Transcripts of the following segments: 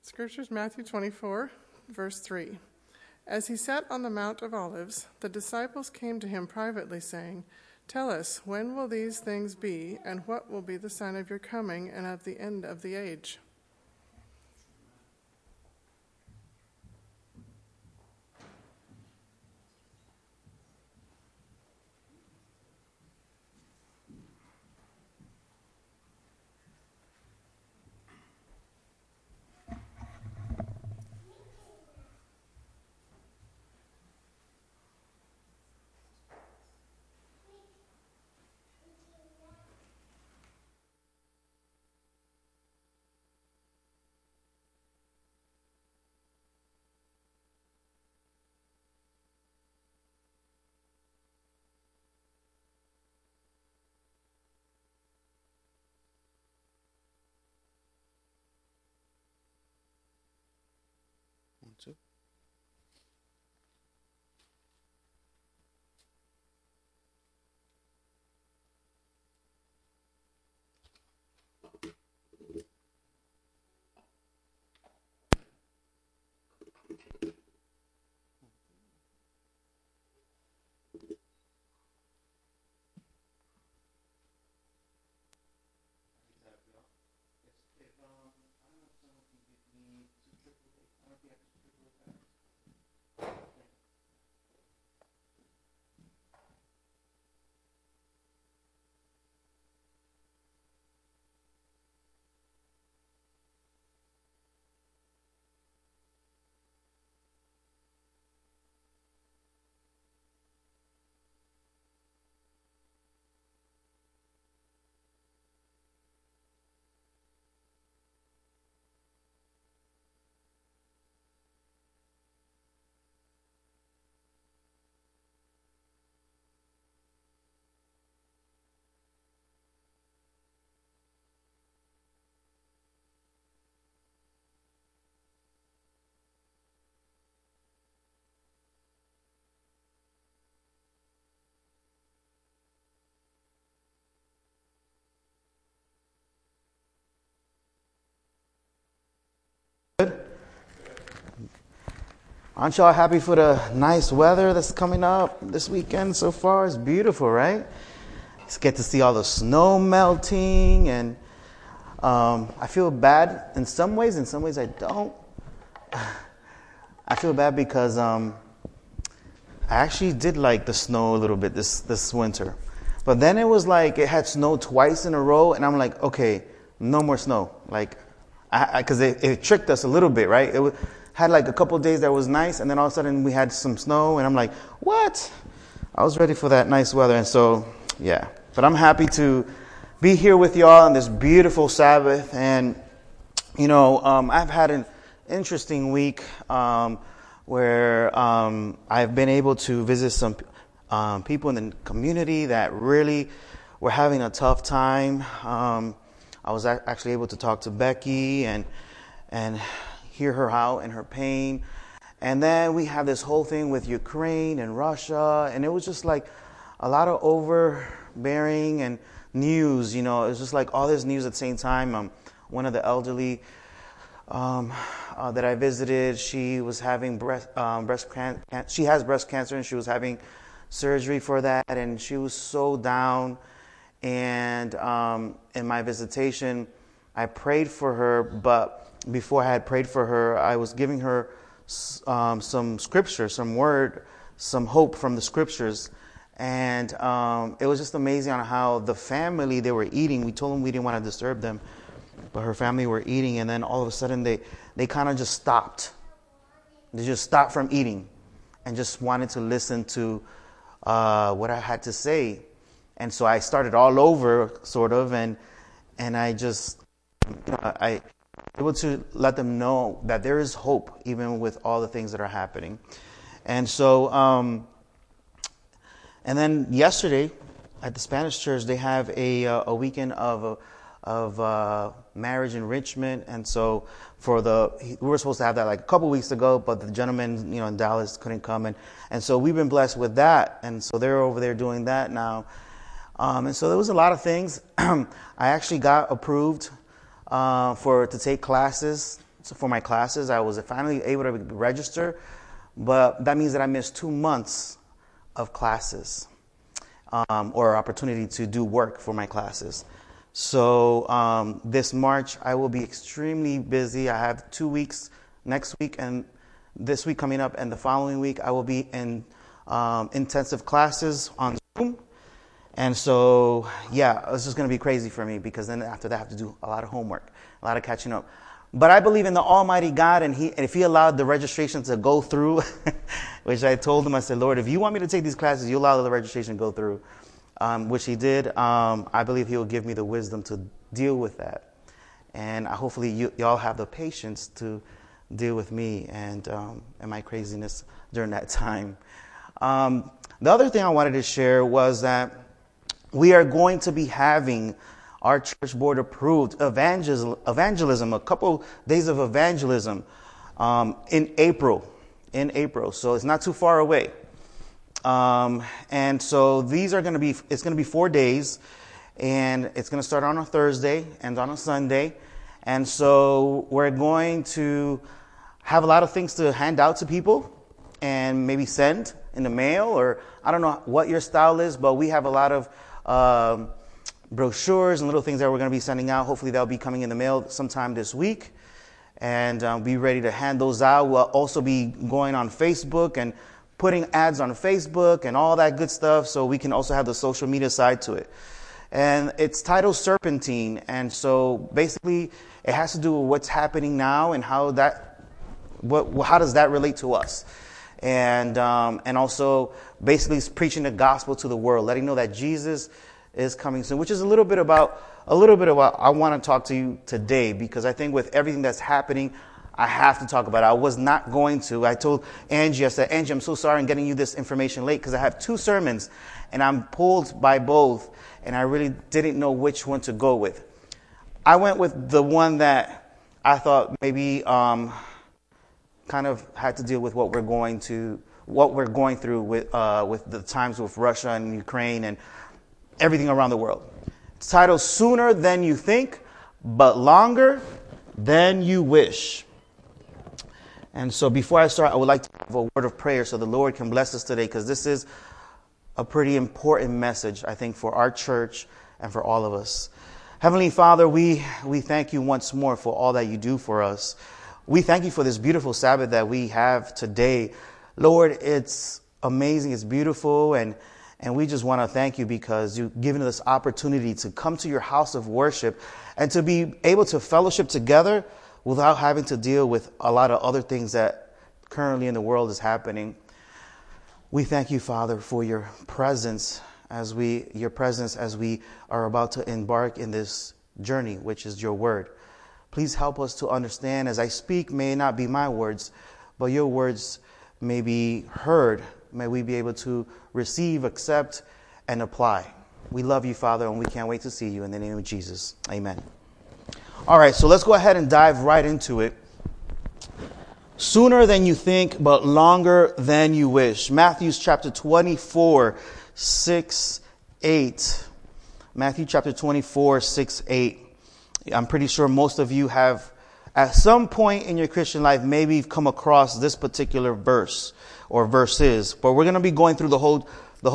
Scriptures, Matthew 24, verse 3. As he sat on the Mount of Olives, the disciples came to him privately, saying, "Tell us, when will these things be, and what will be the sign of your coming and of the end of the age?" Aren't y'all happy for the nice weather that's coming up this weekend so far? It's beautiful, right? Just get to see all the snow melting, and I feel bad in some ways I don't. I feel bad because I actually did like the snow a little bit this winter. But then it was like it had snowed twice in a row, and I'm like, okay, no more snow. Like, because it tricked us a little bit, right? It had like a couple of days that was nice, and then all of a sudden we had some snow, and I'm like, what? I was ready for that nice weather, and so, yeah. But I'm happy to be here with y'all on this beautiful Sabbath, and, you know, I've had an interesting week where I've been able to visit some people in the community that really were having a tough time. I was actually able to talk to Becky and hear her out and her pain. And then we have this whole thing with Ukraine and Russia, and it was just like a lot of overbearing and news, you know. It was just like all this news at the same time. One of the elderly that I visited, she was having she has breast cancer, and she was having surgery for that, and she was so down. And in my visitation, I prayed for her, but before I had prayed for her, I was giving her some scripture, some word, some hope from the scriptures. And it was just amazing on how the family, they were eating. We told them we didn't want to disturb them, but her family were eating. And then all of a sudden, they kind of just stopped. They just stopped from eating and just wanted to listen to what I had to say. And so I started all over, sort of, and I just, you know, I able to let them know that there is hope even with all the things that are happening. And so, and then yesterday at the Spanish church, they have a weekend of marriage enrichment. And so we were supposed to have that like a couple weeks ago, but the gentleman, you know, in Dallas couldn't come. And so we've been blessed with that. And so they're over there doing that now. And so there was a lot of things. I actually got approved to take classes for my classes. I was finally able to register, but that means that I missed 2 months of classes or opportunity to do work for my classes. So this March, I will be extremely busy. I have 2 weeks next week and this week coming up, and the following week I will be in intensive classes on Zoom. And so, yeah, it's just going to be crazy for me because then after that I have to do a lot of homework, a lot of catching up. But I believe in the Almighty God, and if He allowed the registration to go through, which I told Him, I said, Lord, if you want me to take these classes, you allow the registration to go through, which He did. I believe He will give me the wisdom to deal with that. And hopefully y'all have the patience to deal with me and my craziness during that time. The other thing I wanted to share was that we are going to be having our church board approved evangelism, a couple days of evangelism in April. So it's not too far away. And so it's going to be 4 days, and it's going to start on a Thursday and on a Sunday. And so we're going to have a lot of things to hand out to people and maybe send in the mail, or I don't know what your style is, but we have a lot of brochures and little things that we're going to be sending out. Hopefully they'll be coming in the mail sometime this week, and be ready to hand those out. We'll also be going on Facebook and putting ads on Facebook and all that good stuff, so we can also have the social media side to it. And it's titled Serpentine, and so basically it has to do with what's happening now and how does that relate to us. And also basically preaching the gospel to the world, letting know that Jesus is coming soon, which is a little bit about I want to talk to you today, because I think with everything that's happening, I have to talk about it. I was not going to. I told Angie, I said, Angie, I'm so sorry I'm getting you this information late because I have 2 sermons and I'm pulled by both, and I really didn't know which one to go with. I went with the one that I thought maybe kind of had to deal with what we're going through with the times with Russia and Ukraine and everything around the world. It's titled Sooner Than You Think, But Longer Than You Wish. And so before I start, I would like to have a word of prayer so the Lord can bless us today, because this is a pretty important message, I think, for our church and for all of us. Heavenly Father, we thank you once more for all that you do for us. We thank you for this beautiful Sabbath that we have today. Lord, it's amazing, it's beautiful, and we just want to thank you because you've given us opportunity to come to your house of worship and to be able to fellowship together without having to deal with a lot of other things that currently in the world is happening. We thank you, Father, for your presence as we are about to embark in this journey, which is your word. Please help us to understand as I speak, may it not be my words, but your words may be heard. May we be able to receive, accept, and apply. We love you, Father, and we can't wait to see you in the name of Jesus. Amen. All right, so let's go ahead and dive right into it. Sooner than you think, but longer than you wish. Matthew chapter 24, 6, 8. Matthew chapter 24, 6, 8. I'm pretty sure most of you have, at some point in your Christian life, maybe come across this particular verse or verses. But we're going to be going through the whole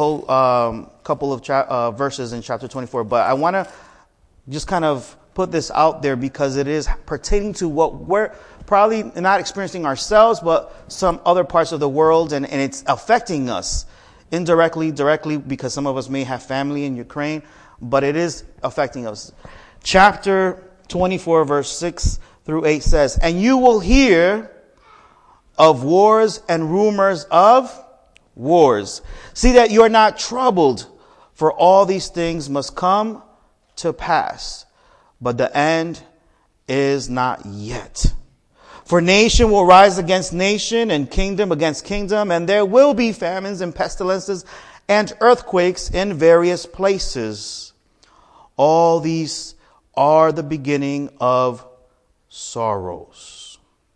couple of verses in chapter 24. But I want to just kind of put this out there because it is pertaining to what we're probably not experiencing ourselves, but some other parts of the world, and it's affecting us indirectly, directly, because some of us may have family in Ukraine, but it is affecting us. Chapter 24, verse 6 through 8 says, "And you will hear of wars and rumors of wars. See that you are not troubled, for all these things must come to pass, but the end is not yet. For nation will rise against nation and kingdom against kingdom, and there will be famines and pestilences and earthquakes in various places. All these are the beginning of sorrows."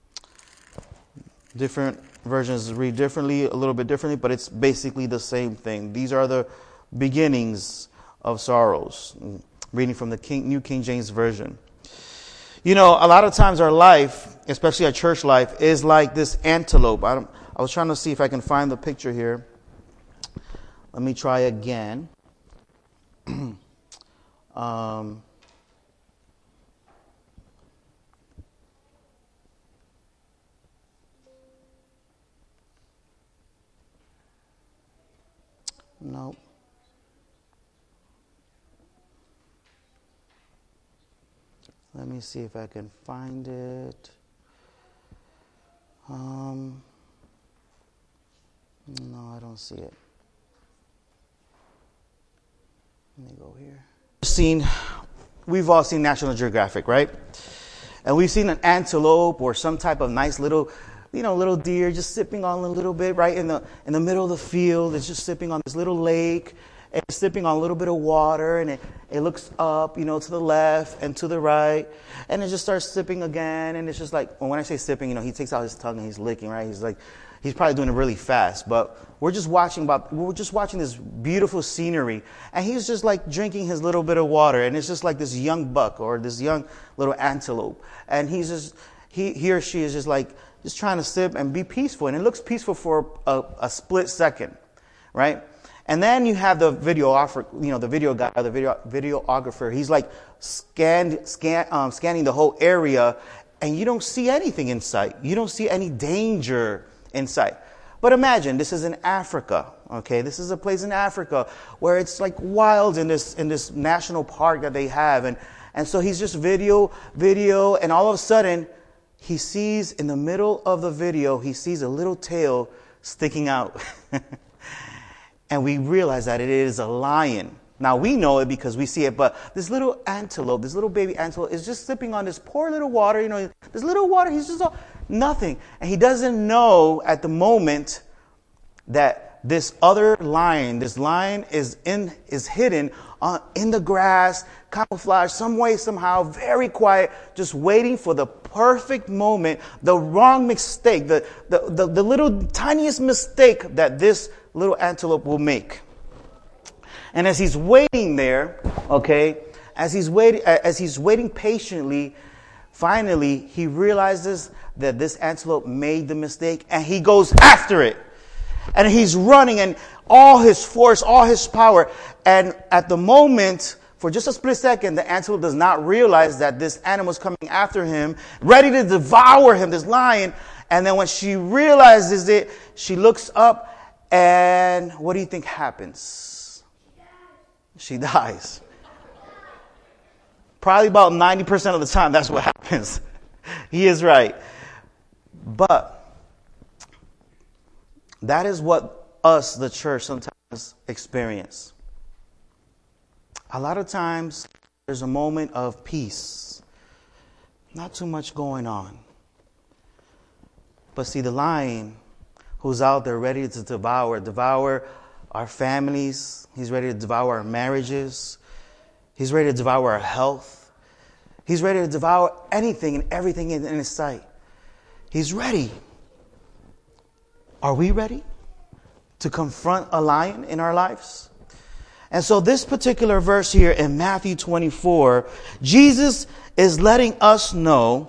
Different versions read differently, a little bit differently, but it's basically the same thing. These are the beginnings of sorrows. Reading from the New King James Version. You know, a lot of times our life especially at church life, is like this antelope. I was trying to see if I can find the picture here. Let me try again. Nope. Let me see if I can find it. No, I don't see it. Let me go here. We've all seen National Geographic, right? And we've seen an antelope or some type of nice little, little deer just sipping on a little bit, right in the middle of the field. It's just sipping on this little lake. And it's sipping on a little bit of water, and it looks up, to the left and to the right, and it just starts sipping again. And it's just like, when I say sipping, he takes out his tongue and he's licking, right? He's probably doing it really fast, but we're just watching this beautiful scenery, and he's just like drinking his little bit of water, and it's just like this young buck or this young little antelope, and he or she is just trying to sip and be peaceful, and it looks peaceful for a split second, right? And then you have the videographer, the video guy, or the videographer. He's like scanning the whole area, and you don't see anything in sight. You don't see any danger in sight. But imagine this is in Africa. Okay, this is a place in Africa where it's like wild in this national park that they have, and so he's just video, and all of a sudden he sees in the middle of the video he sees a little tail sticking out. And we realize that it is a lion. Now, we know it because we see it, but this little antelope, this little baby antelope is just sipping on this poor little water. This little water, he's just nothing. And he doesn't know at the moment that this other lion, is hidden in the grass, camouflage, some way, somehow, very quiet, just waiting for the perfect moment, the wrong mistake, the little tiniest mistake that this little antelope will make. And as he's waiting there, as he's waiting patiently, finally he realizes that this antelope made the mistake, and he goes after it. And he's running, and all his force, all his power. And at the moment, for just a split second, the antelope does not realize that this animal is coming after him, ready to devour him, this lion. And then when she realizes it, she looks up, and what do you think happens? She dies. Probably about 90% of the time, that's what happens. He is right. But that is what us, the church, sometimes experience. A lot of times, there's a moment of peace. Not too much going on. But see, the lion who's out there ready to devour our families. He's ready to devour our marriages. He's ready to devour our health. He's ready to devour anything and everything in his sight. He's ready. Are we ready to confront a lion in our lives? And so this particular verse here in Matthew 24, Jesus is letting us know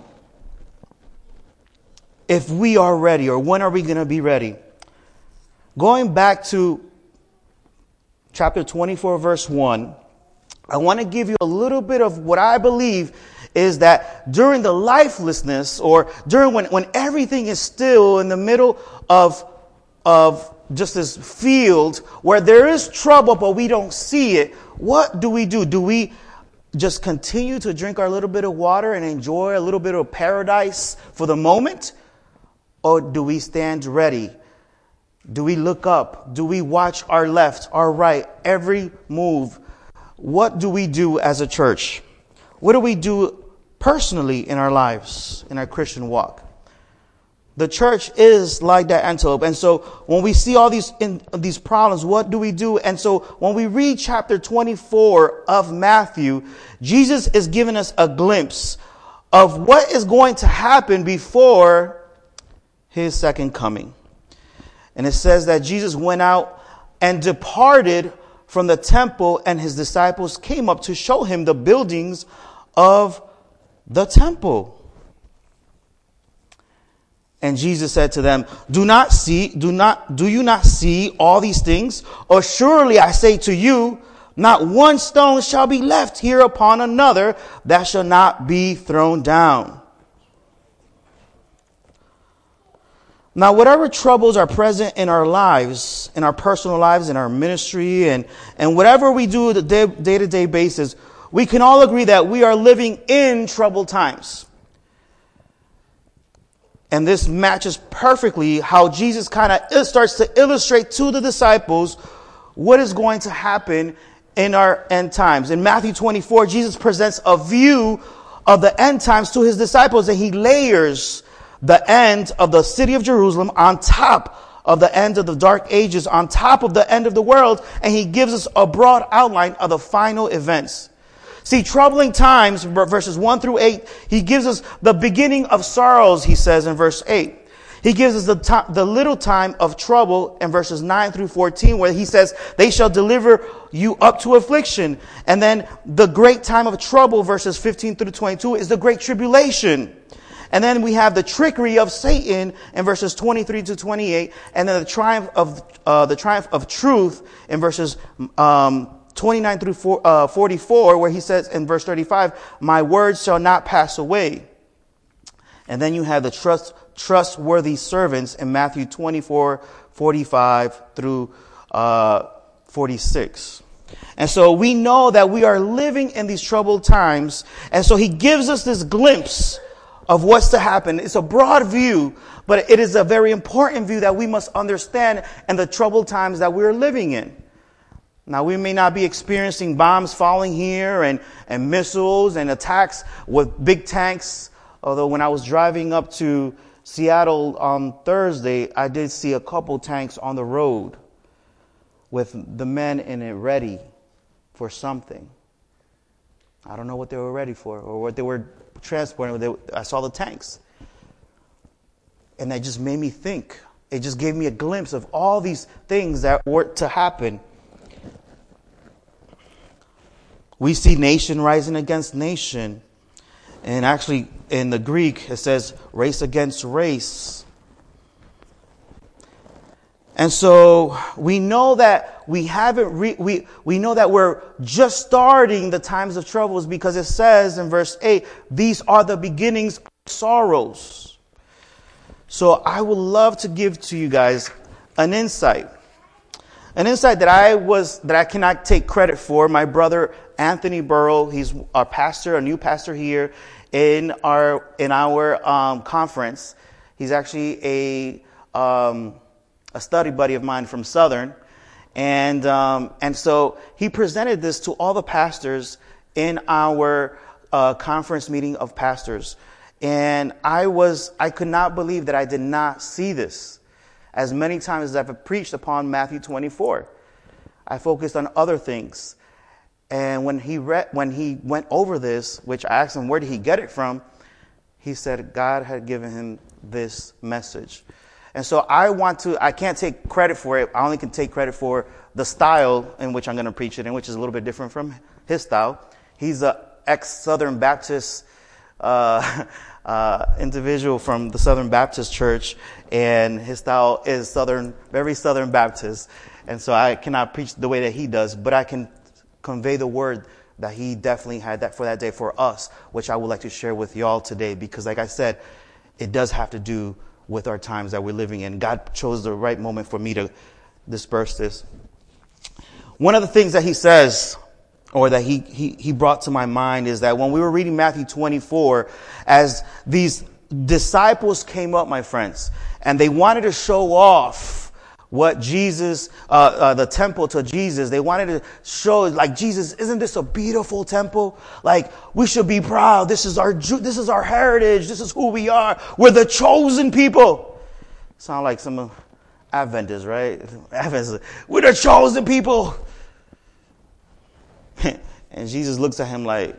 if we are ready, or when are we going to be ready. Going back to chapter 24, verse 1, I want to give you a little bit of what I believe is that during the lifelessness, or during when everything is still in the middle of just this field where there is trouble but we don't see it, what do? Do we just continue to drink our little bit of water and enjoy a little bit of paradise for the moment? Or do we stand ready? Do we look up? Do we watch our left, our right, every move? What do we do as a church? What do we do personally in our lives, in our Christian walk? The church is like that antelope. And so when we see all these problems, what do we do? And so when we read chapter 24 of Matthew, Jesus is giving us a glimpse of what is going to happen before his second coming. And it says that Jesus went out and departed from the temple, and his disciples came up to show him the buildings of the temple. And Jesus said to them, do you not see all these things? Or surely I say to you, not one stone shall be left here upon another that shall not be thrown down. Now, whatever troubles are present in our lives, in our personal lives, in our ministry, and whatever we do on a day-to-day basis, we can all agree that we are living in troubled times. And this matches perfectly how Jesus kind of starts to illustrate to the disciples what is going to happen in our end times. In Matthew 24, Jesus presents a view of the end times to his disciples, and he layers the end of the city of Jerusalem on top of the end of the dark ages, on top of the end of the world, and he gives us a broad outline of the final events. See, troubling times, verses 1 through 8, he gives us the beginning of sorrows, he says in verse 8. He gives us the little time of trouble in verses 9 through 14, where he says, they shall deliver you up to affliction. And then the great time of trouble, verses 15 through 22, is the great tribulation. And then we have the trickery of Satan in verses 23 to 28, and then the triumph of truth in verses 29 through 44, where he says in verse 35, my words shall not pass away. And then you have the trustworthy servants in Matthew 24, 45 through 46. And so we know that we are living in these troubled times. And so he gives us this glimpse of what's to happen. It's a broad view, but it is a very important view that we must understand in the troubled times that we're living in. Now, we may not be experiencing bombs falling here and missiles and attacks with big tanks. Although when I was driving up to Seattle on Thursday, I did see a couple tanks on the road with the men in it ready for something. I don't know what they were ready for or what they were transporting. I saw the tanks. And that just made me think. It just gave me a glimpse of all these things that were to happen. We see nation rising against nation. And actually, in the Greek, it says race against race. And so we know that we know that we're just starting the times of troubles, because it says in verse 8, these are the beginnings of sorrows. So I would love to give to you guys an insight that I cannot take credit for. My brother Anthony Burrow, he's our pastor, a new pastor here in our conference. He's actually a study buddy of mine from Southern, and so he presented this to all the pastors in our conference meeting of pastors, and I could not believe that I did not see this. As many times as I've preached upon Matthew 24, I focused on other things. And when he went over this, which I asked him, where did he get it from? He said God had given him this message. And so I can't take credit for it. I only can take credit for the style in which I'm going to preach it in, which is a little bit different from his style. He's an ex-Southern Baptist individual from the Southern Baptist Church, and his style is very Southern Baptist. And so I cannot preach the way that he does, but I can convey the word that he definitely had that for that day for us, which I would like to share with y'all today, because like I said, it does have to do with our times that we're living in. God chose the right moment for me to disperse this. One of the things that he says, or that he brought to my mind, is that when we were reading Matthew 24, as these disciples came up, my friends, and they wanted to show off what Jesus, the temple to Jesus. They wanted to show, like, Jesus, isn't this a beautiful temple? Like, we should be proud. This is our heritage. This is who we are. We're the chosen people. Sound like some Adventists, right? Adventists. We're the chosen people. And Jesus looks at him like,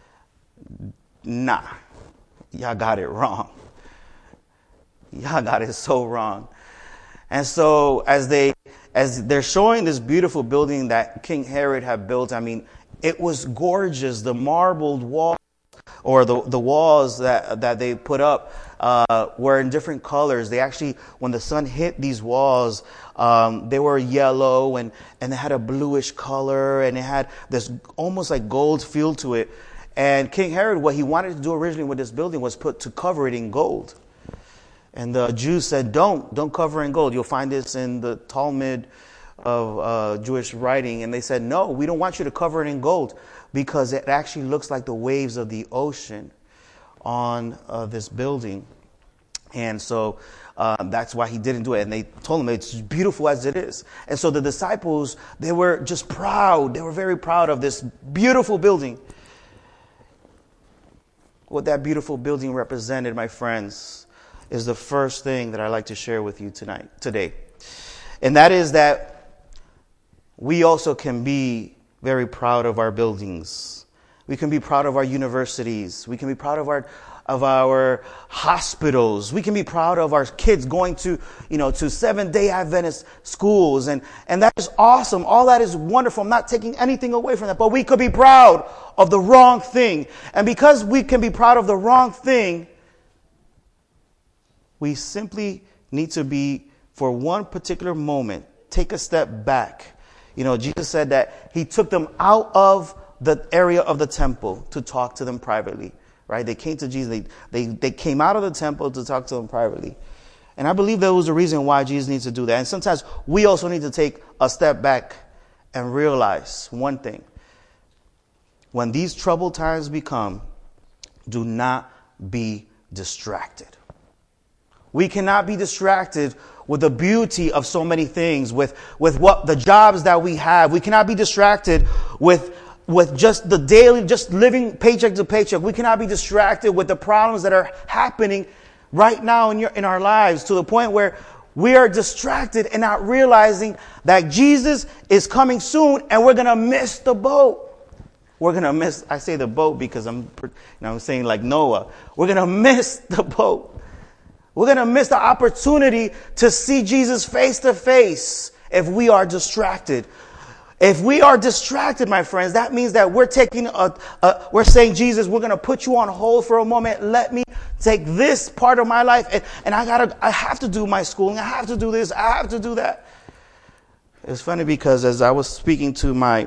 nah, y'all got it wrong. Y'all got it so wrong. And so as they're showing this beautiful building that King Herod had built, I mean, it was gorgeous. The marbled walls, or the walls that they put up, were in different colors. They actually, when the sun hit these walls, they were yellow and they had a bluish color, and it had this almost like gold feel to it. And King Herod, what he wanted to do originally with this building was to cover it in gold. And the Jews said, don't cover in gold. You'll find this in the Talmud of Jewish writing. And they said, no, we don't want you to cover it in gold because it actually looks like the waves of the ocean on this building. And so that's why he didn't do it. And they told him it's beautiful as it is. And so the disciples, they were just proud. They were very proud of this beautiful building. What that beautiful building represented, my friends, is the first thing that I'd like to share with you today. And that is that we also can be very proud of our buildings. We can be proud of our universities. We can be proud of our hospitals. We can be proud of our kids going to Seventh-day Adventist schools. And that is awesome. All that is wonderful. I'm not taking anything away from that. But we could be proud of the wrong thing. And because we can be proud of the wrong thing, we simply need to be, for one particular moment, take a step back. Jesus said that he took them out of the area of the temple to talk to them privately. Right? They came to Jesus. They came out of the temple to talk to them privately. And I believe there was a reason why Jesus needs to do that. And sometimes we also need to take a step back and realize one thing. When these troubled times become, do not be distracted. We cannot be distracted with the beauty of so many things, with what the jobs that we have. We cannot be distracted with just the daily, just living paycheck to paycheck. We cannot be distracted with the problems that are happening right now in our lives, to the point where we are distracted and not realizing that Jesus is coming soon and we're going to miss the boat. We're going to miss, I say the boat because I'm saying like Noah. We're going to miss the boat. We're going to miss the opportunity to see Jesus face to face if we are distracted. If we are distracted, my friends, that means that we're we're saying, Jesus, we're going to put you on hold for a moment. Let me take this part of my life, and I have to do my schooling. I have to do this. I have to do that. It's funny because as I was speaking to my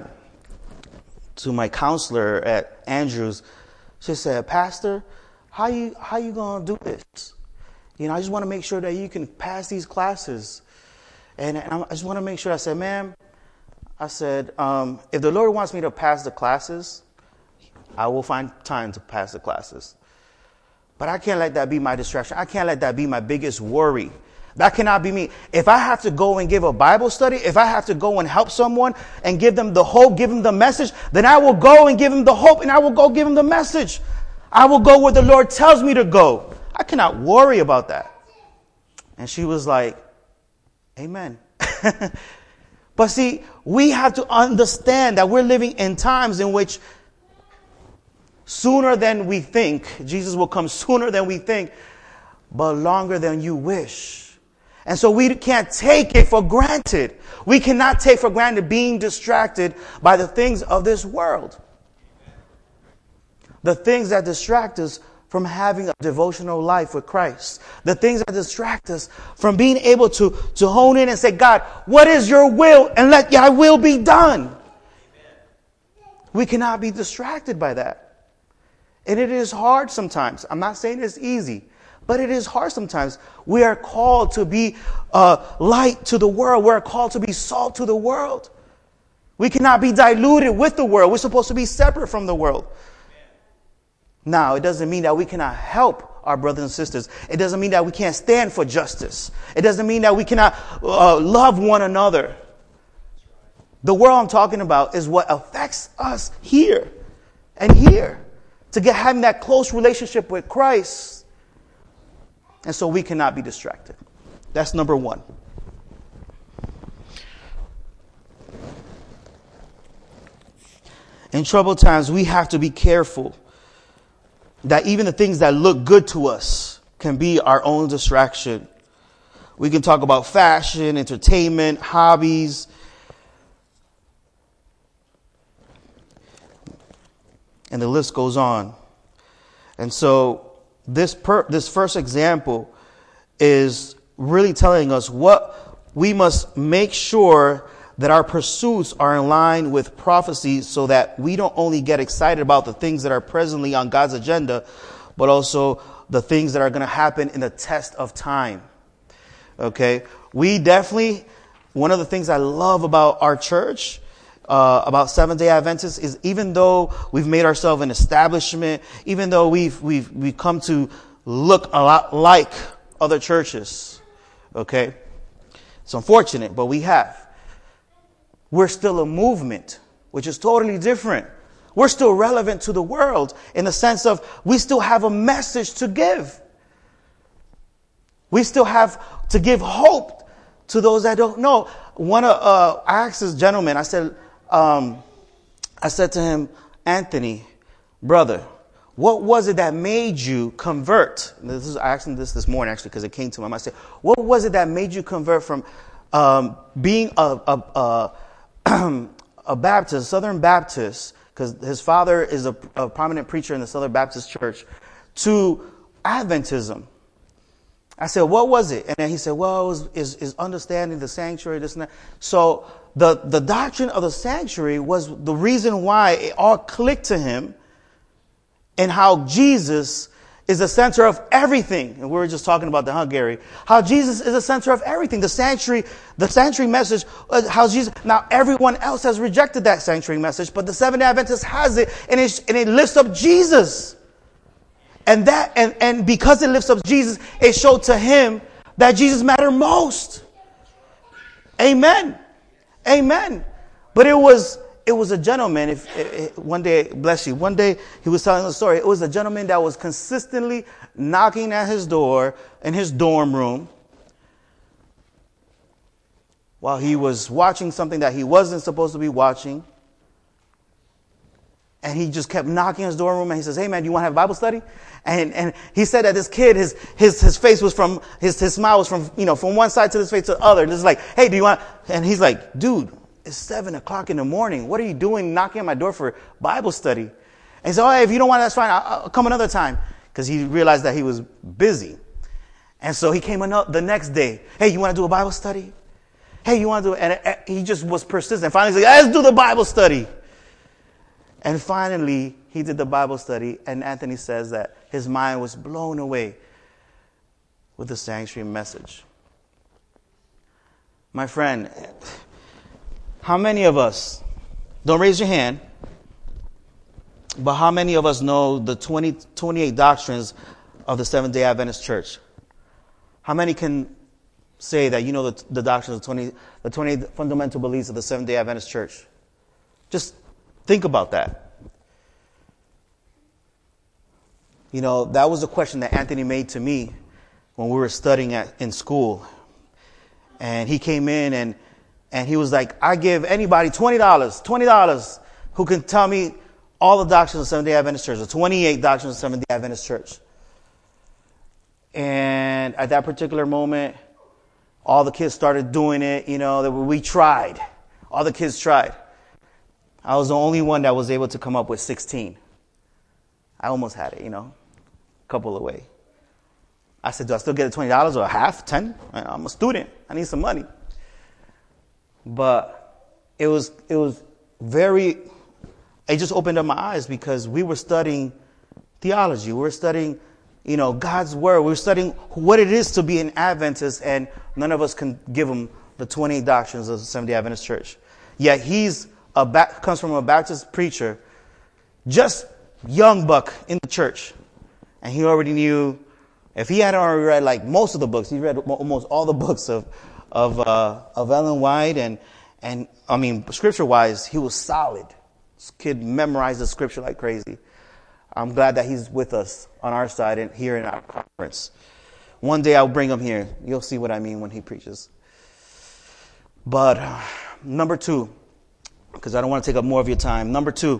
counselor at Andrews, she said, Pastor, how you going to do this? I just want to make sure that you can pass these classes. And I just want to make sure. I said, ma'am, if the Lord wants me to pass the classes, I will find time to pass the classes. But I can't let that be my distraction. I can't let that be my biggest worry. That cannot be me. If I have to go and give a Bible study, if I have to go and help someone and give them the hope, give them the message, then I will go and give them the hope, and I will go give them the message. I will go where the Lord tells me to go. I cannot worry about that. And she was like, amen. But see, we have to understand that we're living in times in which sooner than we think, Jesus will come sooner than we think, but longer than you wish. And so we can't take it for granted. We cannot take for granted being distracted by the things of this world. The things that distract us from having a devotional life with Christ. The things that distract us from being able to hone in and say, God, what is your will? And let your will be done. Amen. We cannot be distracted by that. And it is hard sometimes. I'm not saying it's easy, but it is hard sometimes. We are called to be light to the world. We're called to be salt to the world. We cannot be diluted with the world. We're supposed to be separate from the world. Now, it doesn't mean that we cannot help our brothers and sisters. It doesn't mean that we can't stand for justice. It doesn't mean that we cannot love one another. The world I'm talking about is what affects us here and here to having that close relationship with Christ. And so we cannot be distracted. That's number one. In troubled times, we have to be careful that even the things that look good to us can be our own distraction. We can talk about fashion, entertainment, hobbies. And the list goes on. And so this first example is really telling us what we must make sure that our pursuits are in line with prophecy, so that we don't only get excited about the things that are presently on God's agenda, but also the things that are going to happen in the test of time. Okay, we definitely, one of the things I love about our church, about Seventh-day Adventists, is even though we've made ourselves an establishment, even though we've come to look a lot like other churches, okay, it's unfortunate, but we're still a movement, which is totally different. We're still relevant to the world in the sense of we still have a message to give. We still have to give hope to those that don't know. I asked this gentleman, I said to him, Anthony, brother, what was it that made you convert? I asked him this morning, actually, because it came to my mind. I said, what was it that made you convert from being a Baptist, Southern Baptist, because his father is a prominent preacher in the Southern Baptist Church, to Adventism? I said, what was it? And then he said, well, it was understanding the sanctuary, this and that. So the doctrine of the sanctuary was the reason why it all clicked to him, and how Jesus is the center of everything. And we were just talking about the Gary, how Jesus is the center of everything. The sanctuary message, how Jesus, now everyone else has rejected that sanctuary message, but the Seventh-day Adventist has it, and it lifts up Jesus. And because it lifts up Jesus, it showed to him that Jesus mattered most. Amen. Amen. But it was a gentleman, one day he was telling the story. It was a gentleman that was consistently knocking at his door in his dorm room while he was watching something that he wasn't supposed to be watching. And he just kept knocking his dorm room, and he says, hey man, do you want to have a Bible study? And he said that this kid, his face was his smile was from one side to his face to the other. And it's like, hey, do you want, and he's like, dude, it's 7 o'clock in the morning. What are you doing knocking at my door for Bible study? And he said, oh, hey, if you don't want it, that's fine. I'll come another time. Because he realized that he was busy. And so he came the next day. Hey, you want to do a Bible study? Hey, you want to do it? And he just was persistent. Finally, he's like, let's do the Bible study. And finally, he did the Bible study. And Anthony says that his mind was blown away with the sanctuary message. My friend, how many of us, don't raise your hand, but how many of us know the 28 doctrines of the Seventh-day Adventist Church? How many can say that you know the doctrines of the 28 fundamental beliefs of the Seventh-day Adventist Church? Just think about that. You know, that was a question that Anthony made to me when we were studying in school. And he came in and he was like, I give anybody $20 who can tell me all the doctrines of the Seventh-day Adventist Church, the 28 doctrines of the Seventh-day Adventist Church. And at that particular moment, all the kids started doing it. You know, we tried. All the kids tried. I was the only one that was able to come up with 16. I almost had it, a couple away. I said, do I still get $20 or a half, 10? I'm a student. I need some money. But it just opened up my eyes, because we were studying theology. We were studying, God's word. We were studying what it is to be an Adventist, and none of us can give him the 28 doctrines of the Seventh-day Adventist Church. Yet he's comes from a Baptist preacher, just young buck in the church, and he already knew. If he hadn't already read like most of the books, he read almost all the books of Ellen White, and I mean, scripture-wise, he was solid. This kid memorized the scripture like crazy. I'm glad that he's with us on our side and here in our conference. One day I'll bring him here. You'll see what I mean when he preaches. But number 2, because I don't want to take up more of your time. Number 2.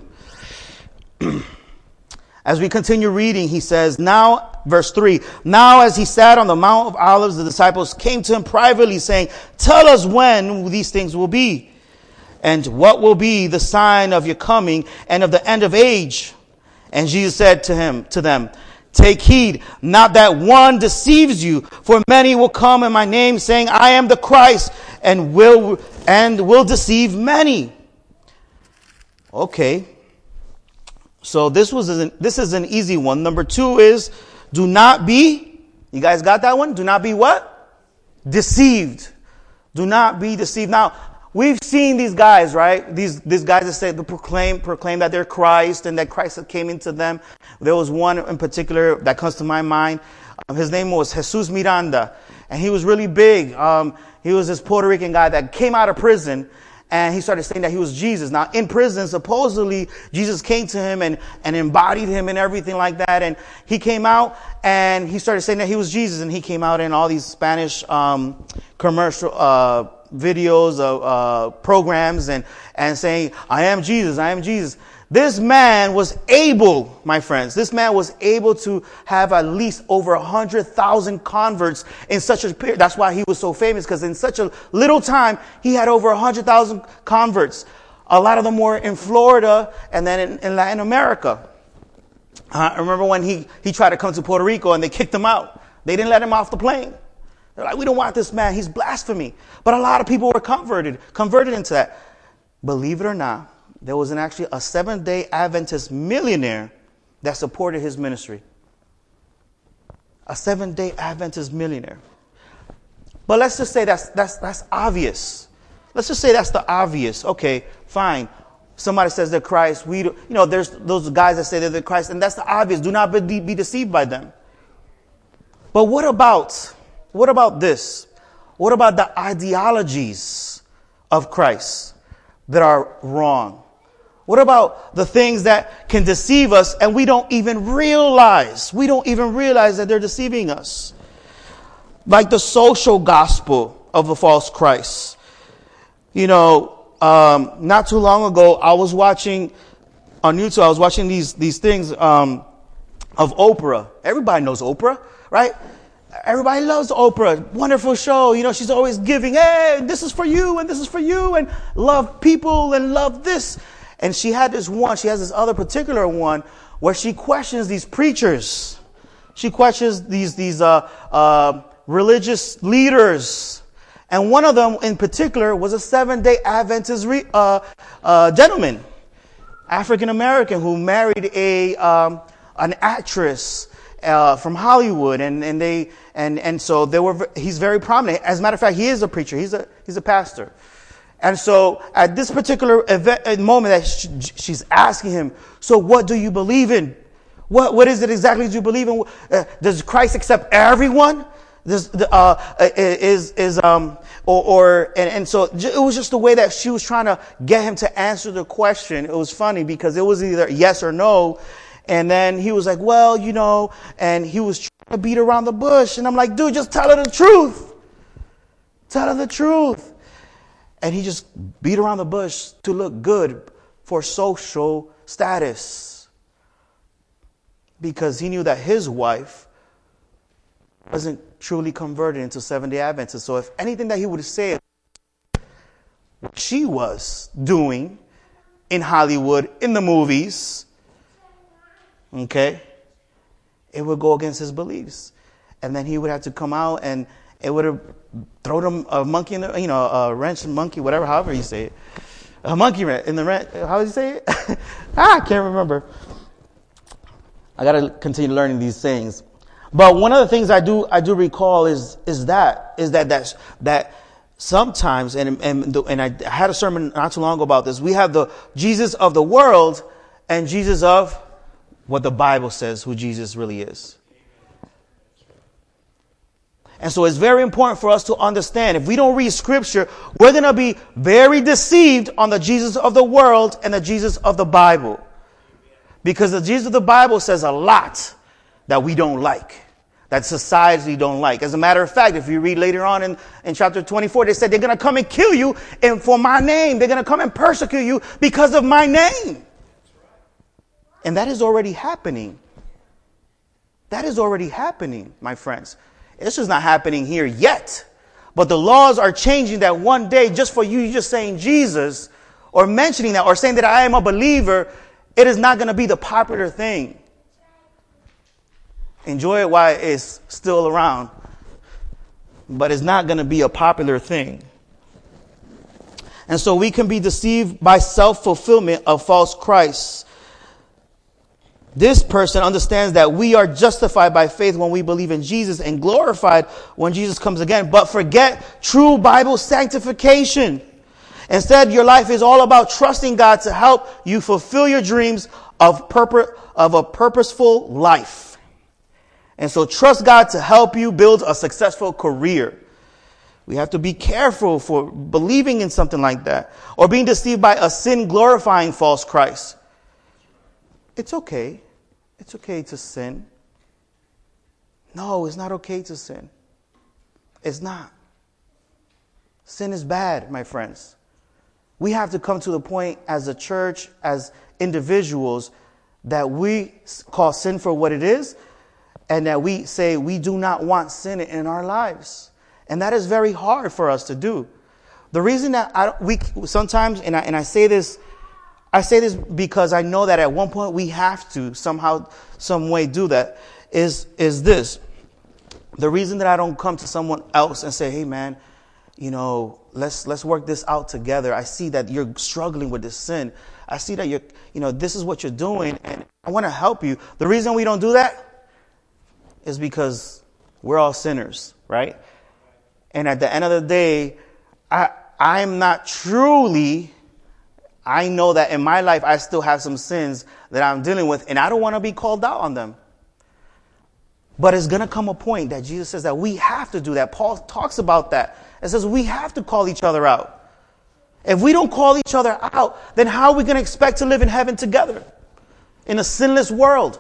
As we continue reading, he says, now, verse 3, now as he sat on the Mount of Olives, the disciples came to him privately, saying, tell us when these things will be, and what will be the sign of your coming and of the end of age. And Jesus said to them, Take heed, not that one deceives you, for many will come in my name, saying, I am the Christ, and will deceive many. Okay. So this is an easy one. Number 2 is, do not be, you guys got that one? Do not be what? Deceived. Do not be deceived. Now, we've seen these guys, right? These guys that say, proclaim that they're Christ and that Christ came into them. There was one in particular that comes to my mind. His name was Jesus Miranda, and he was really big. He was this Puerto Rican guy that came out of prison, and he started saying that he was Jesus. Now, in prison, supposedly, Jesus came to him and embodied him and everything like that. And he came out and he started saying that he was Jesus. And he came out in all these Spanish commercial videos of programs and saying, I am Jesus, I am Jesus. This man was able, my friends, to have at least over 100,000 converts in such a period. That's why he was so famous, because in such a little time, he had over 100,000 converts. A lot of them were in Florida and then in Latin America. I remember when he tried to come to Puerto Rico and they kicked him out. They didn't let him off the plane. They're like, we don't want this man. He's blasphemy. But a lot of people were converted into that. Believe it or not, there was actually a Seventh-day Adventist millionaire that supported his ministry. A Seventh-day Adventist millionaire. But let's just say that's obvious. Let's just say that's the obvious. Okay, fine. Somebody says they're Christ. There's those guys that say they're the Christ, and that's the obvious. Do not be deceived by them. But what about this? What about the ideologies of Christ that are wrong? What about the things that can deceive us and we don't even realize that they're deceiving us? Like the social gospel of the false Christ. Not too long ago, I was watching on YouTube, these things of Oprah. Everybody knows Oprah, right? Everybody loves Oprah. Wonderful show. She's always giving, hey, this is for you and this is for you, and love people and love this. And she has this other particular one where she questions these preachers. She questions these religious leaders. And one of them in particular was a Seventh-day Adventist gentleman, African American, who married an actress from Hollywood, and so he's very prominent. As a matter of fact, he is a preacher. He's a pastor. And so at this particular moment that she's asking him, so what do you believe in? What is it exactly that you believe in? Does Christ accept everyone? So it was just the way that she was trying to get him to answer the question. It was funny because it was either yes or no. And then he was like, well, and he was trying to beat around the bush. And I'm like, dude, just tell her the truth. Tell her the truth. And he just beat around the bush to look good for social status. Because he knew that his wife wasn't truly converted into Seventh-day Adventist. So if anything that he would say what she was doing in Hollywood, in the movies, okay, it would go against his beliefs. And then he would have to come out and it would have thrown him a monkey in the, a wrench, monkey, whatever, however you say it. A monkey in the wrench, how do you say it? I can't remember. I got to continue learning these things. But one of the things I do recall is that sometimes, and I had a sermon not too long ago about this, we have the Jesus of the world and Jesus of what the Bible says who Jesus really is. And so it's very important for us to understand, if we don't read scripture, we're going to be very deceived on the Jesus of the world and the Jesus of the Bible. Because the Jesus of the Bible says a lot that we don't like, that society don't like. As a matter of fact, if you read later on in chapter 24, they said they're going to come and kill you and for my name. They're going to come and persecute you because of my name. And that is already happening. That is already happening, my friends. It's just not happening here yet. But the laws are changing that one day just for you just saying Jesus or mentioning that or saying that I am a believer, it is not going to be the popular thing. Enjoy it while it's still around. But it's not going to be a popular thing. And so we can be deceived by self-fulfillment of false Christs. This person understands that we are justified by faith when we believe in Jesus and glorified when Jesus comes again, but forget true Bible sanctification. Instead, your life is all about trusting God to help you fulfill your dreams of a purposeful life. And so trust God to help you build a successful career. We have to be careful for believing in something like that or being deceived by a sin-glorifying false Christ. It's okay. It's okay to sin. No, it's not okay to sin. It's not. Sin is bad, my friends. We have to come to the point as a church, as individuals, that we call sin for what it is and that we say we do not want sin in our lives. And that is very hard for us to do. The reason that we sometimes, and I say this because I know that at one point we have to somehow, some way do that, is this. The reason that I don't come to someone else and say, hey man, let's work this out together. I see that you're struggling with this sin. I see that this is what you're doing and I want to help you. The reason we don't do that is because we're all sinners, right? And at the end of the day, I'm not truly, I know that in my life I still have some sins that I'm dealing with and I don't want to be called out on them. But it's going to come a point that Jesus says that we have to do that. Paul talks about that. It says we have to call each other out. If we don't call each other out, then how are we going to expect to live in heaven together in a sinless world?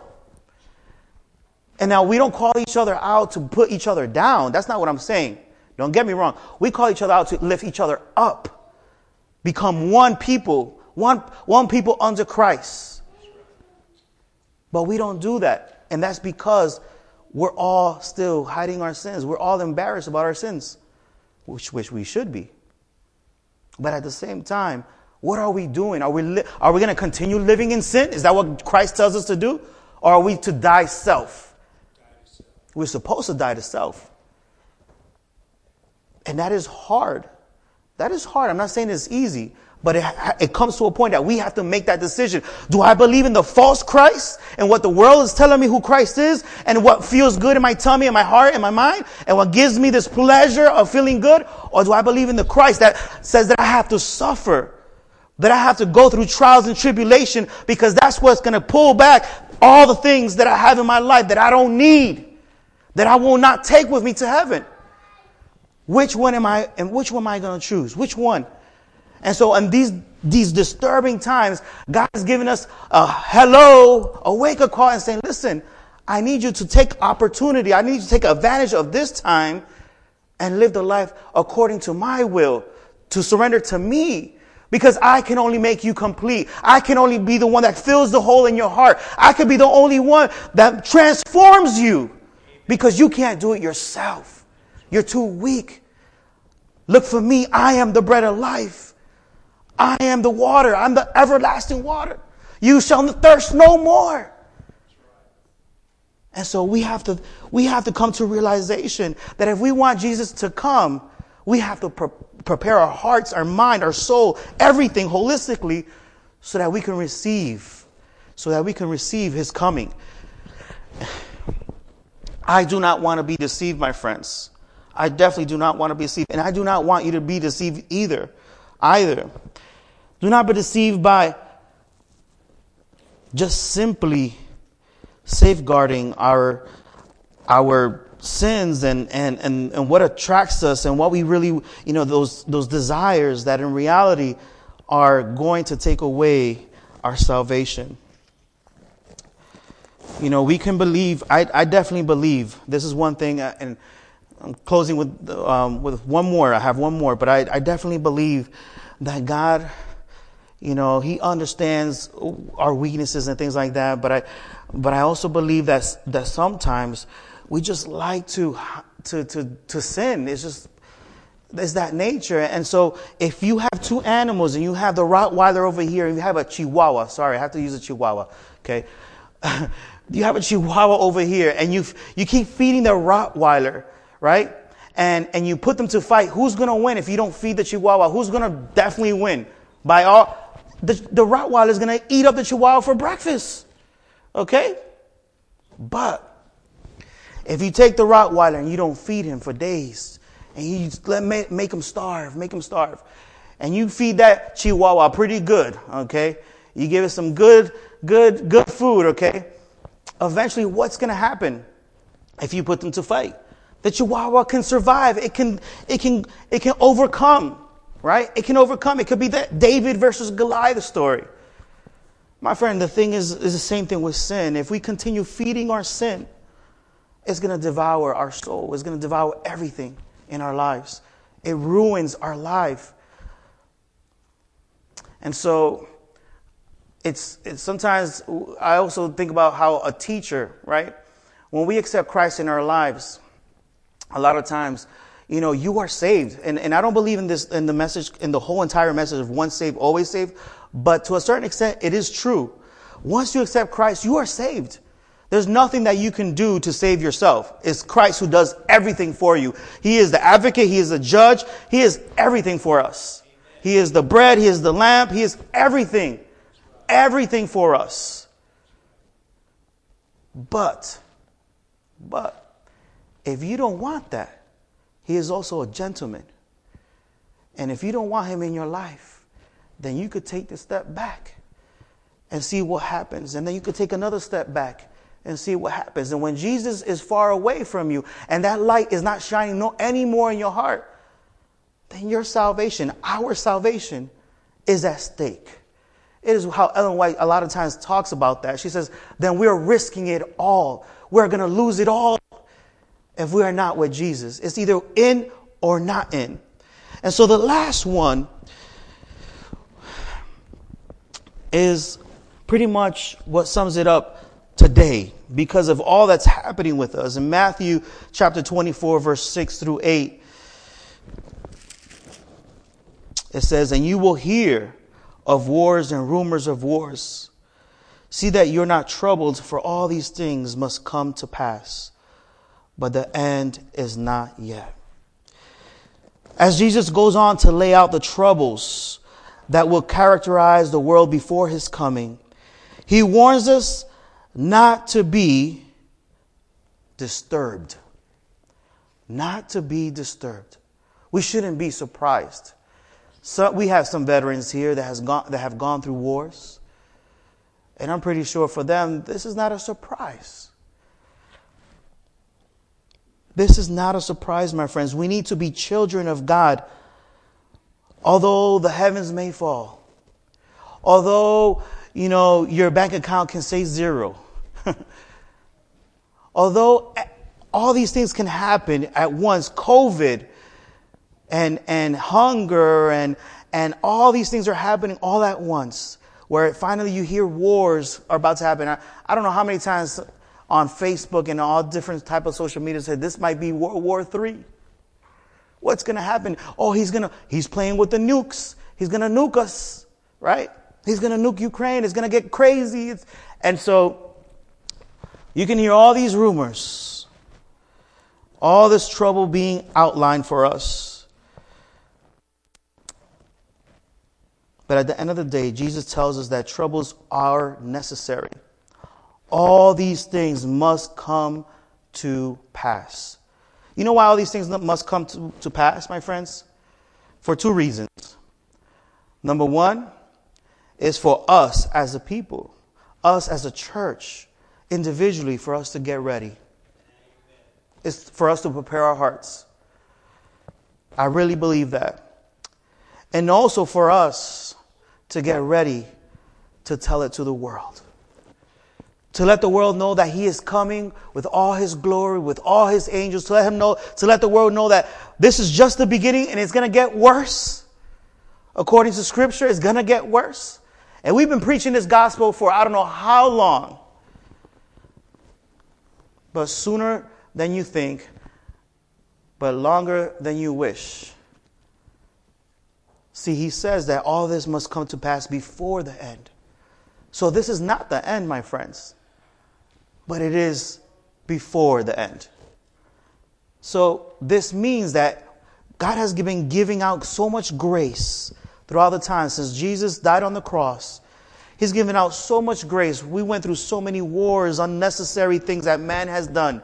And now we don't call each other out to put each other down. That's not what I'm saying. Don't get me wrong. We call each other out to lift each other up. Become one people, one people under Christ. But we don't do that. And that's because we're all still hiding our sins. We're all embarrassed about our sins, which we should be. But at the same time, what are we doing? Are we going to continue living in sin? Is that what Christ tells us to do? Or are we to die self? We're supposed to die to self. And that is hard. That is hard. I'm not saying it's easy, but it comes to a point that we have to make that decision. Do I believe in the false Christ and what the world is telling me who Christ is and what feels good in my tummy and my heart and my mind and what gives me this pleasure of feeling good? Or do I believe in the Christ that says that I have to suffer, that I have to go through trials and tribulation because that's what's going to pull back all the things that I have in my life that I don't need, that I will not take with me to heaven? Which one am I going to choose? Which one? And so in these disturbing times, God has given us a wake-up call and saying, listen, I need you to take opportunity. I need you to take advantage of this time and live the life according to my will, to surrender to me. Because I can only make you complete. I can only be the one that fills the hole in your heart. I can be the only one that transforms you because you can't do it yourself. You're too weak. Look for me. I am the bread of life. I am the water. I'm the everlasting water. You shall thirst no more. And so we have to come to realization that if we want Jesus to come, we have to prepare our hearts, our mind, our soul, everything holistically so that we can receive his coming. I do not want to be deceived, my friends. I definitely do not want to be deceived. And I do not want you to be deceived either. Do not be deceived by just simply safeguarding our sins and what attracts us and what we really, those desires that in reality are going to take away our salvation. We can believe, I definitely believe, this is one thing, and I'm closing with one more. I have one more, but I definitely believe that God, He understands our weaknesses and things like that. But I also believe that sometimes we just like to sin. It's that nature. And so if you have two animals and you have the Rottweiler over here and you have a Chihuahua, sorry, I have to use a Chihuahua. Okay. you have a Chihuahua over here, and you keep feeding the Rottweiler, right? And you put them to fight. Who's going to win if you don't feed the Chihuahua? Who's going to definitely win? The Rottweiler is going to eat up the Chihuahua for breakfast. Okay? But if you take the Rottweiler and you don't feed him for days, and you make him starve, and you feed that Chihuahua pretty good, okay? You give it some good food, okay? Eventually, what's going to happen if you put them to fight? The Chihuahua can survive. It can overcome, right? It can overcome. It could be that David versus Goliath story. My friend, the thing is the same thing with sin. If we continue feeding our sin, it's going to devour our soul. It's going to devour everything in our lives. It ruins our life. And so it's sometimes I also think about how a teacher, right? When we accept Christ in our lives, a lot of times, you are saved. And I don't believe in this, in the message, in the whole entire message of once saved, always saved. But to a certain extent, it is true. Once you accept Christ, you are saved. There's nothing that you can do to save yourself. It's Christ who does everything for you. He is the advocate. He is the judge. He is everything for us. He is the bread. He is the lamp. He is everything. Everything for us. But if you don't want that, he is also a gentleman. And if you don't want him in your life, then you could take the step back and see what happens. And then you could take another step back and see what happens. And when Jesus is far away from you and that light is not shining anymore in your heart, then your salvation, our salvation, is at stake. It is how Ellen White a lot of times talks about that. She says, then we're risking it all. We're going to lose it all if we are not with Jesus. It's either in or not in. And so the last one is pretty much what sums it up today because of all that's happening with us. In Matthew chapter 24, verse 6 through 8, it says, and you will hear of wars and rumors of wars. See that you're not troubled, for all these things must come to pass. But the end is not yet. As Jesus goes on to lay out the troubles that will characterize the world before his coming, he warns us not to be disturbed. Not to be disturbed. We shouldn't be surprised. So we have some veterans here that have gone through wars. And I'm pretty sure for them, this is not a surprise. This is not a surprise, my friends. We need to be children of God. Although the heavens may fall. Although, your bank account can say zero. Although all these things can happen at once, COVID and hunger and all these things are happening all at once, where finally you hear wars are about to happen. I don't know how many times on Facebook and all different type of social media said this might be World War III. What's going to happen? Oh, he's playing with the nukes. He's going to nuke us, right? He's going to nuke Ukraine. It's going to get crazy. And so you can hear all these rumors, all this trouble being outlined for us. But at the end of the day, Jesus tells us that troubles are necessary. All these things must come to pass. You know why all these things must come to pass, my friends? For two reasons. Number one is for us as a people, us as a church, individually, for us to get ready. It's for us to prepare our hearts. I really believe that. And also for us to get ready to tell it to the world. To let the world know that he is coming with all his glory, with all his angels, to let the world know that this is just the beginning and it's going to get worse. According to scripture, it's going to get worse. And we've been preaching this gospel for I don't know how long. But sooner than you think, but longer than you wish. See, he says that all this must come to pass before the end. So this is not the end, my friends. but it is before the end. So this means that God has been giving out so much grace throughout the time since Jesus died on the cross. He's given out so much grace. We went through so many wars, unnecessary things that man has done.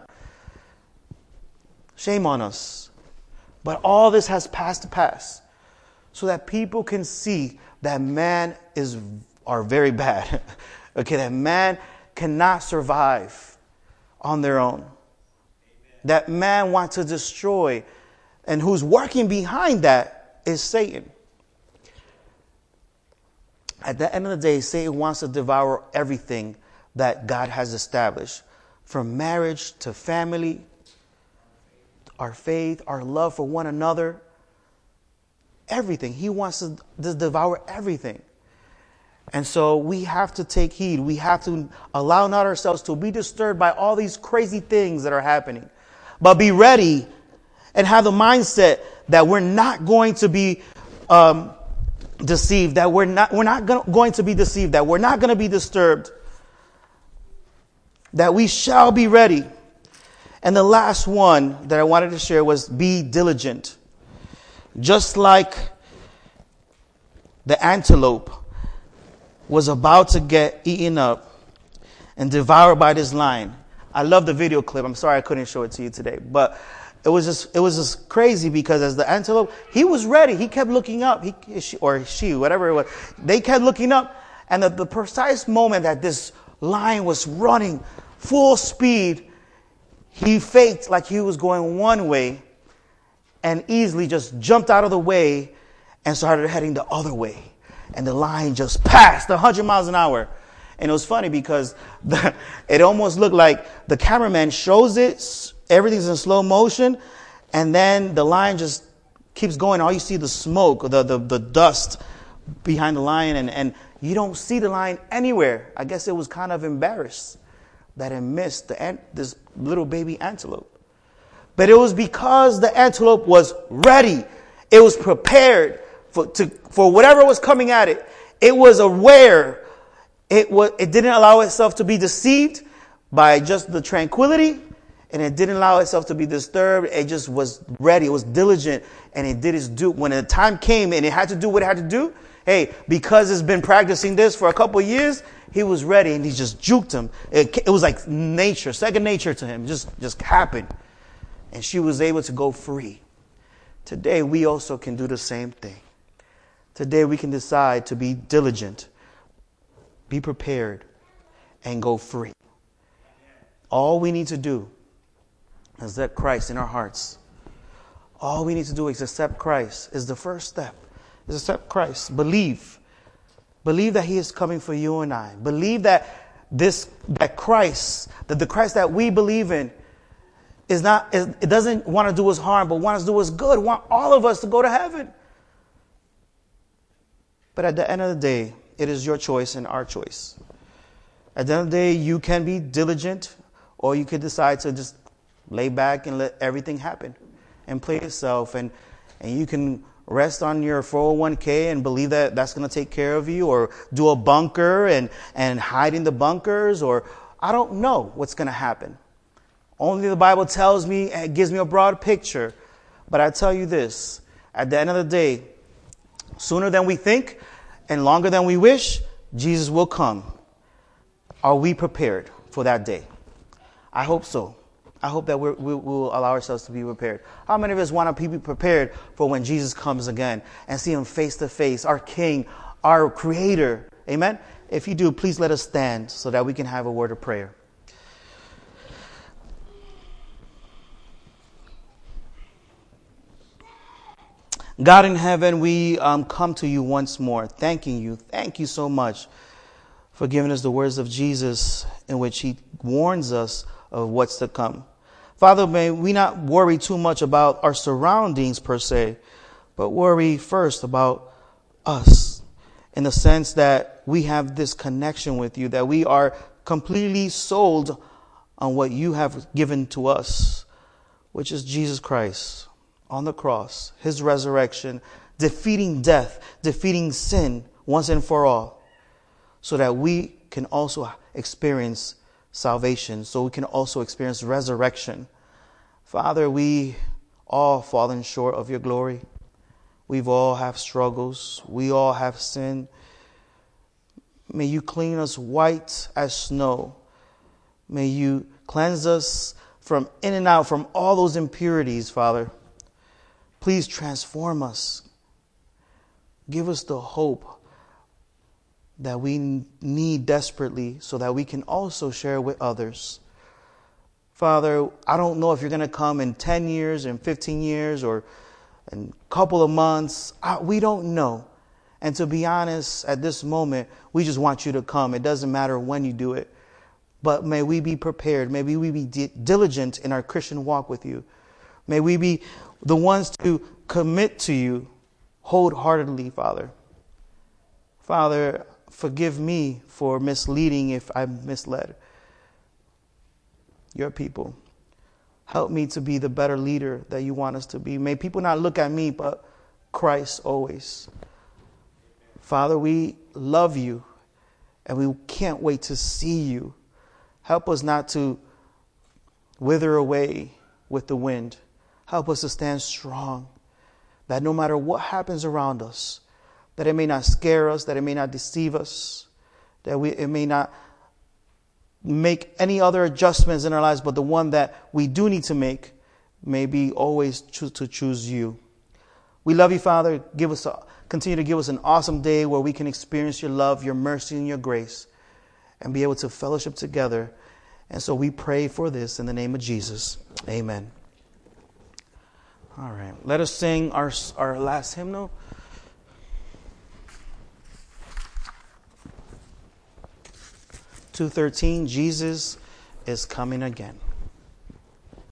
Shame on us. But all this has passed to pass so that people can see that man are very bad. Okay, that man cannot survive on their own. Amen. That man wants to destroy, and who's working behind that is Satan. At the end of the day, Satan wants to devour everything that God has established, from marriage to family, our faith, our love for one another, everything. He wants to devour everything. And so we have to take heed. We have to allow not ourselves to be disturbed by all these crazy things that are happening, but be ready and have the mindset that we're not going to be deceived, that we're not going to be deceived, that we're not going to be disturbed, that we shall be ready. And the last one that I wanted to share was be diligent. Just like the antelope was about to get eaten up and devoured by this lion. I love the video clip. I'm sorry I couldn't show it to you today, but it was just crazy because as the antelope, he was ready. He kept looking up. She, whatever it was, they kept looking up. And the precise moment that this lion was running full speed, he faked like he was going one way and easily just jumped out of the way and started heading the other way. And the lion just passed 100 miles an hour. And it was funny because it almost looked like the cameraman shows it, everything's in slow motion, and then the lion just keeps going. All you see the smoke, the dust behind the lion, and you don't see the lion anywhere. I guess it was kind of embarrassed that it missed this little baby antelope. But it was because the antelope was ready. It was prepared for whatever was coming at it. It was aware. It didn't allow itself to be deceived by just the tranquility, and it didn't allow itself to be disturbed. It just was ready. It was diligent, and it did its due. When the time came and it had to do what it had to do, hey, because it's been practicing this for a couple of years, he was ready, and he just juked him. It was like nature, second nature to him. Just happened, and she was able to go free. Today, we also can do the same thing. Today, we can decide to be diligent, be prepared, and go free. All we need to do is let Christ in our hearts. All we need to do is accept Christ. Is the first step. Is accept Christ. Believe. Believe that He is coming for you and I. Believe that the Christ that we believe in it doesn't want to do us harm, but wants to do us good. Want all of us to go to heaven. But at the end of the day, it is your choice and our choice. At the end of the day, you can be diligent, or you could decide to just lay back and let everything happen and play yourself. And you can rest on your 401k and believe that that's going to take care of you, or do a bunker and hide in the bunkers, or I don't know what's going to happen. Only the Bible tells me, and it gives me a broad picture. But I tell you this, at the end of the day, sooner than we think and longer than we wish, Jesus will come. Are we prepared for that day? I hope so. I hope that we will allow ourselves to be prepared. How many of us want to be prepared for when Jesus comes again and see Him face to face, our King, our Creator? Amen? If you do, please let us stand so that we can have a word of prayer. God in heaven, we come to you once more, thanking you. Thank you so much for giving us the words of Jesus in which He warns us of what's to come. Father, may we not worry too much about our surroundings per se, but worry first about us, in the sense that we have this connection with you, that we are completely sold on what you have given to us, which is Jesus Christ on the cross, His resurrection, defeating death, defeating sin once and for all, so that we can also experience salvation so we can also experience resurrection. Father, we all fallen short of your glory. We've all have struggles. We all have sin. May you clean us white as snow. May you cleanse us from in and out from all those impurities, Father. Please transform us. Give us the hope that we need desperately so that we can also share with others. Father, I don't know if you're going to come in 10 years, in 15 years, or in a couple of months. We don't know. And to be honest, at this moment, we just want you to come. It doesn't matter when you do it. But may we be prepared. May we be diligent in our Christian walk with you. May we be the ones to commit to you wholeheartedly, Father. Father, forgive me for misleading if I'm misled your people. Help me to be the better leader that you want us to be. May people not look at me, but Christ always. Father, we love you and we can't wait to see you. Help us not to wither away with the wind. Help us to stand strong, that no matter what happens around us, that it may not scare us, that it may not deceive us, that it may not make any other adjustments in our lives, but the one that we do need to make may be always to choose you. We love you, Father. Continue to give us an awesome day where we can experience your love, your mercy, and your grace, and be able to fellowship together. And so we pray for this in the name of Jesus. Amen. All right. Let us sing our last hymnal. (213) Jesus is coming again.